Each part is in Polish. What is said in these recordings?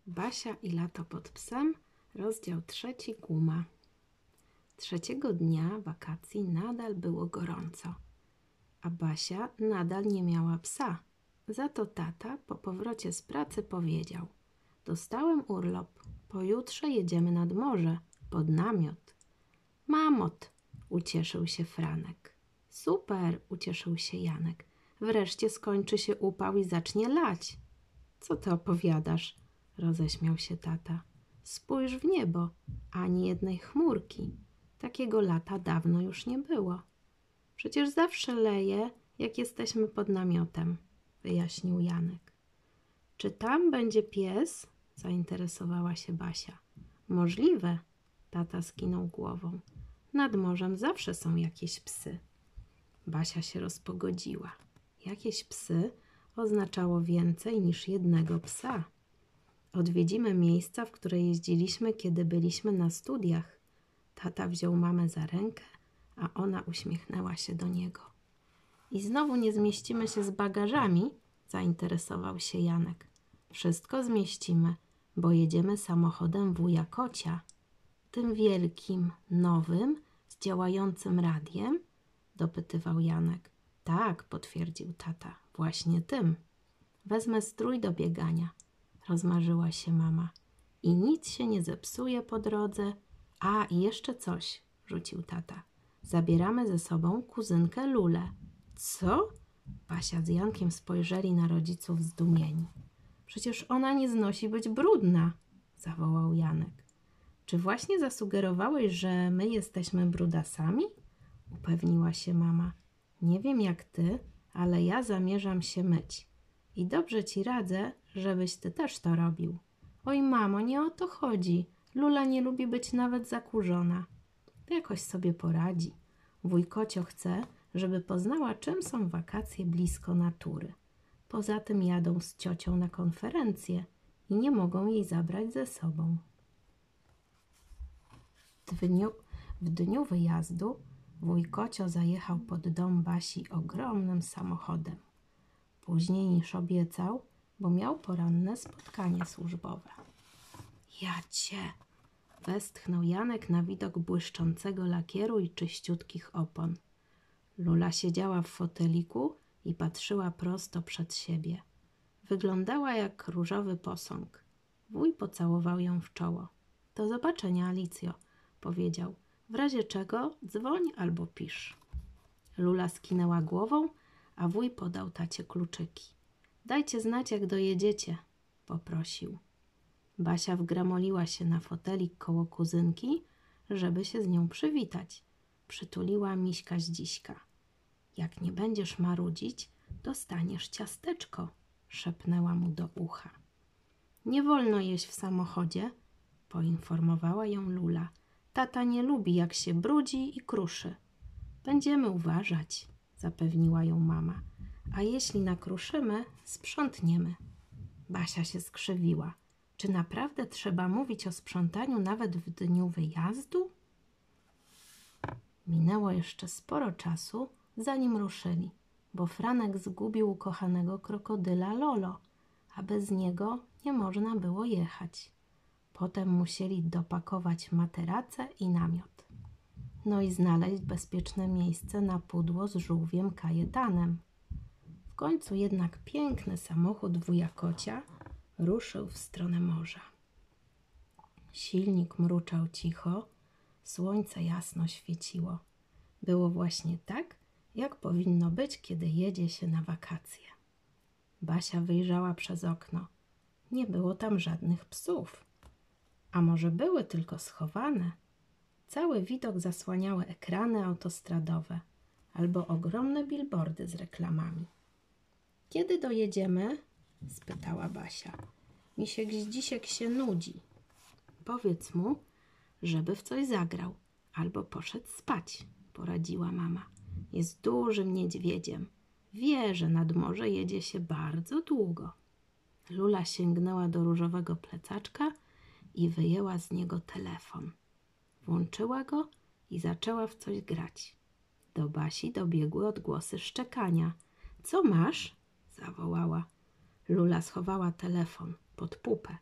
Basia i lato pod psem, rozdział 3, Guma. Trzeciego dnia wakacji nadal było gorąco, a Basia nadal nie miała psa. Za to tata po powrocie z pracy powiedział: dostałem urlop, pojutrze jedziemy nad morze, pod namiot. Mamot, ucieszył się Franek. Super, ucieszył się Janek. Wreszcie skończy się upał i zacznie lać. Co ty opowiadasz? Roześmiał się tata. Spójrz w niebo, ani jednej chmurki. Takiego lata dawno już nie było. Przecież zawsze leje, jak jesteśmy pod namiotem, wyjaśnił Janek. Czy tam będzie pies? Zainteresowała się Basia. Możliwe, tata skinął głową. Nad morzem zawsze są jakieś psy. Basia się rozpogodziła. Jakieś psy oznaczało więcej niż jednego psa. Odwiedzimy miejsca, w które jeździliśmy, kiedy byliśmy na studiach. Tata wziął mamę za rękę, a ona uśmiechnęła się do niego. I znowu nie zmieścimy się z bagażami? Zainteresował się Janek. Wszystko zmieścimy, bo jedziemy samochodem wuja Kocia. Tym wielkim, nowym, z działającym radiem? Dopytywał Janek. Tak, potwierdził tata, właśnie tym. Wezmę strój do biegania. Rozmarzyła się mama. I nic się nie zepsuje po drodze. A, i jeszcze coś, rzucił tata. Zabieramy ze sobą kuzynkę Lulę. Co? Basia z Jankiem spojrzeli na rodziców zdumieni. Przecież ona nie znosi być brudna, zawołał Janek. Czy właśnie zasugerowałeś, że my jesteśmy brudasami? Upewniła się mama. Nie wiem jak ty, ale ja zamierzam się myć. I dobrze ci radzę, żebyś ty też to robił. Oj mamo, nie o to chodzi. Lula nie lubi być nawet zakurzona. Jakoś sobie poradzi. Wuj Kocio chce, żeby poznała, czym są wakacje blisko natury. Poza tym jadą z ciocią na konferencję i nie mogą jej zabrać ze sobą. W dniu wyjazdu wuj Kocio zajechał pod dom Basi ogromnym samochodem. Później niż obiecał, bo miał poranne spotkanie służbowe. Ja cię! Westchnął Janek na widok błyszczącego lakieru i czyściutkich opon. Lula siedziała w foteliku i patrzyła prosto przed siebie. Wyglądała jak różowy posąg. Wuj pocałował ją w czoło. Do zobaczenia, Alicjo, powiedział. W razie czego dzwoń albo pisz. Lula skinęła głową, a wuj podał tacie kluczyki. Dajcie znać, jak dojedziecie, poprosił. Basia wgramoliła się na fotelik koło kuzynki, żeby się z nią przywitać. Przytuliła Miśka z Dziśka. Jak nie będziesz marudzić, dostaniesz ciasteczko, szepnęła mu do ucha. Nie wolno jeść w samochodzie, poinformowała ją Lula. Tata nie lubi, jak się brudzi i kruszy. Będziemy uważać, zapewniła ją mama. A jeśli nakruszymy, sprzątniemy. Basia się skrzywiła. Czy naprawdę trzeba mówić o sprzątaniu nawet w dniu wyjazdu? Minęło jeszcze sporo czasu, zanim ruszyli, bo Franek zgubił ukochanego krokodyla Lolo, a bez niego nie można było jechać. Potem musieli dopakować materace i namiot. No i znaleźć bezpieczne miejsce na pudło z żółwiem Kajetanem. W końcu jednak piękny samochód wuja Kocia ruszył w stronę morza. Silnik mruczał cicho, słońce jasno świeciło. Było właśnie tak, jak powinno być, kiedy jedzie się na wakacje. Basia wyjrzała przez okno. Nie było tam żadnych psów. A może były tylko schowane? Cały widok zasłaniały ekrany autostradowe albo ogromne billboardy z reklamami. Kiedy dojedziemy? Spytała Basia. Misiek Zdzisiek się nudzi. Powiedz mu, żeby w coś zagrał albo poszedł spać, poradziła mama. Jest dużym niedźwiedziem. Wie, że nad morze jedzie się bardzo długo. Lula sięgnęła do różowego plecaczka i wyjęła z niego telefon. Włączyła go i zaczęła w coś grać. Do Basi dobiegły odgłosy szczekania. Co masz? Zawołała. Lula schowała telefon pod pupę.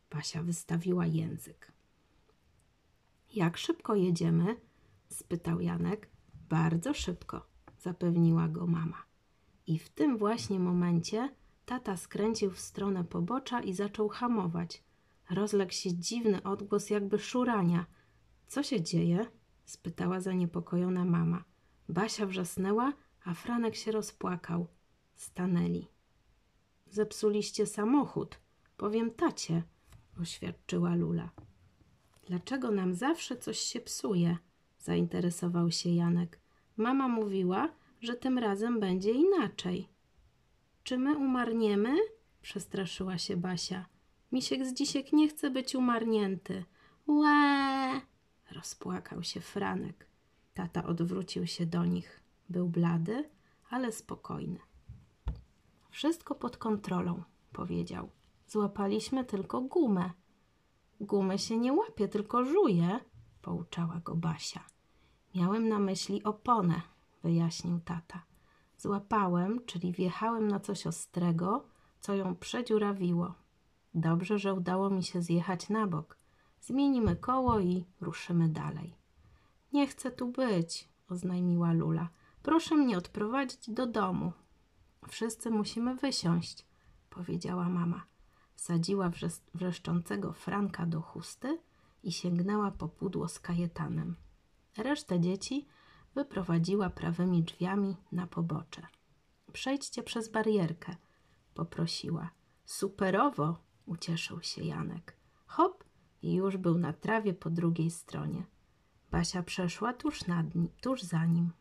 Basia wystawiła język. Jak szybko jedziemy? Spytał Janek. Bardzo szybko, zapewniła go mama. I w tym właśnie momencie tata skręcił w stronę pobocza i zaczął hamować. Rozległ się dziwny odgłos jakby szurania. Co się dzieje? Spytała zaniepokojona mama. Basia wrzasnęła, a Franek się rozpłakał. Stanęli. Zepsuliście samochód. Powiem tacie, oświadczyła Lula. Dlaczego nam zawsze coś się psuje? Zainteresował się Janek. Mama mówiła, że tym razem będzie inaczej. Czy my umarniemy? Przestraszyła się Basia. Misiek z dzisiek nie chce być umarnięty. Łe! Rozpłakał się Franek. Tata odwrócił się do nich. Był blady, ale spokojny. Wszystko pod kontrolą, powiedział. Złapaliśmy tylko gumę. Gumy się nie łapie, tylko żuje, pouczała go Basia. Miałem na myśli oponę, wyjaśnił tata. Złapałem, czyli wjechałem na coś ostrego, co ją przedziurawiło. Dobrze, że udało mi się zjechać na bok. Zmienimy koło i ruszymy dalej. Nie chcę tu być, oznajmiła Lula. Proszę mnie odprowadzić do domu. Wszyscy musimy wysiąść, powiedziała mama. Wsadziła wrzeszczącego Franka do chusty i sięgnęła po pudło z kajetanem. Resztę dzieci wyprowadziła prawymi drzwiami na pobocze. Przejdźcie przez barierkę, poprosiła. Superowo, ucieszył się Janek. Hop, i już był na trawie po drugiej stronie. Basia przeszła tuż za nim.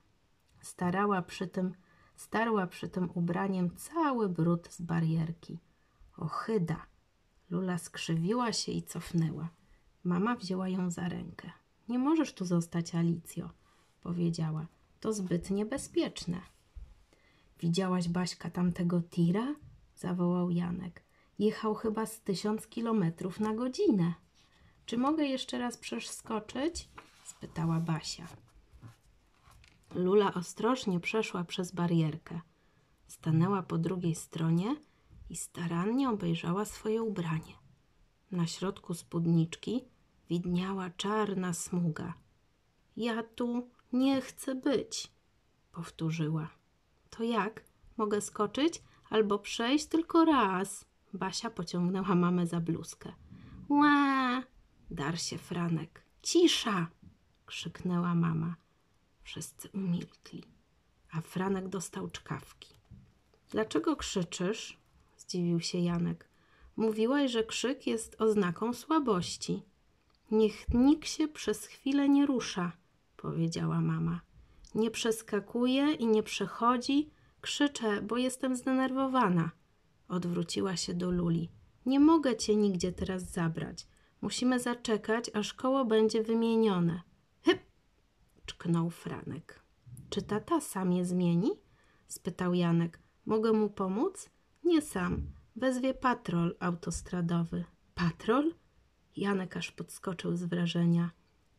Starła przy tym ubraniem cały brud z barierki. Ohyda! Lula skrzywiła się i cofnęła. Mama wzięła ją za rękę. Nie możesz tu zostać, Alicjo, powiedziała. To zbyt niebezpieczne. Widziałaś, Baśka, tamtego tira? Zawołał Janek. Jechał chyba z 1000 kilometrów na godzinę. Czy mogę jeszcze raz przeskoczyć? Spytała Basia. Lula ostrożnie przeszła przez barierkę. Stanęła po drugiej stronie i starannie obejrzała swoje ubranie. Na środku spódniczki widniała czarna smuga. Ja tu nie chcę być, powtórzyła. To jak? Mogę skoczyć albo przejść tylko raz? Basia pociągnęła mamę za bluzkę. Łe! Darł się Franek. Cisza! Krzyknęła mama. Wszyscy umilkli, a Franek dostał czkawki. Dlaczego krzyczysz? Zdziwił się Janek. Mówiłaś, że krzyk jest oznaką słabości. Niech nikt się przez chwilę nie rusza, powiedziała mama. Nie przeskakuje i nie przechodzi. Krzyczę, bo jestem zdenerwowana. Odwróciła się do Luli. Nie mogę cię nigdzie teraz zabrać. Musimy zaczekać, aż koło będzie wymienione. Hyp! Czknął Franek. Czy tata sam je zmieni? Spytał Janek. Mogę mu pomóc? Nie sam. Wezwie patrol autostradowy. Patrol? Janek aż podskoczył z wrażenia.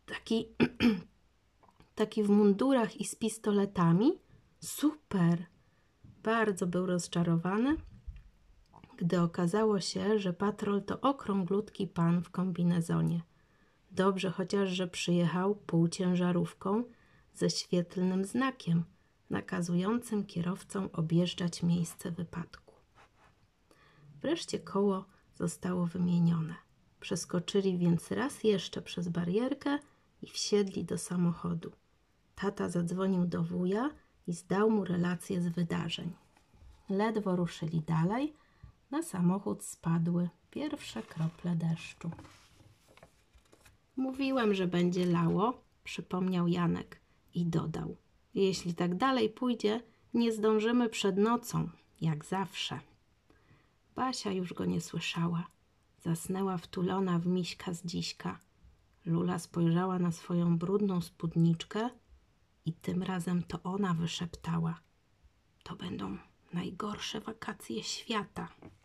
Taki w mundurach i z pistoletami? Super! Bardzo był rozczarowany, gdy okazało się, że patrol to okrąglutki pan w kombinezonie. Dobrze chociaż, że przyjechał półciężarówką ze świetlnym znakiem, nakazującym kierowcom objeżdżać miejsce wypadku. Wreszcie koło zostało wymienione. Przeskoczyli więc raz jeszcze przez barierkę i wsiedli do samochodu. Tata zadzwonił do wuja i zdał mu relację z wydarzeń. Ledwo ruszyli dalej, na samochód spadły pierwsze krople deszczu. Mówiłem, że będzie lało, przypomniał Janek i dodał. Jeśli tak dalej pójdzie, nie zdążymy przed nocą, jak zawsze. Basia już go nie słyszała. Zasnęła wtulona w Miśka z dziśka. Lula spojrzała na swoją brudną spódniczkę i tym razem to ona wyszeptała. To będą najgorsze wakacje świata.